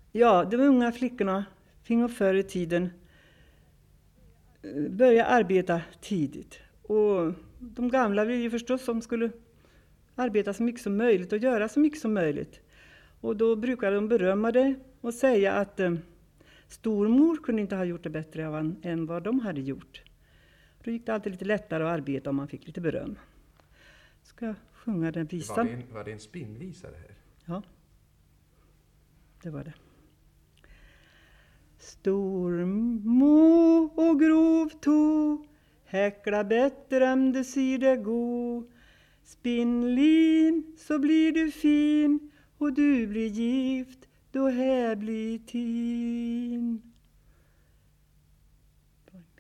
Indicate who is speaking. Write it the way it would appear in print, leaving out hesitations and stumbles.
Speaker 1: Ja, de unga flickorna fick förr i tiden börja arbeta tidigt. Och de gamla ville ju förstås som skulle arbeta så mycket som möjligt och göra så mycket som möjligt. Och då brukade de berömma det och säga att stormor kunde inte ha gjort det bättre än vad de hade gjort. Då gick det alltid lite lättare att arbeta om man fick lite beröm. Ska jag sjunga den visan?
Speaker 2: Var det en spinnvisa det här?
Speaker 1: Ja, det var det. Stormo och grov to, häckla bättre om du ser det gå. Spinnlin så blir du fin och du blir gift då här blir tin.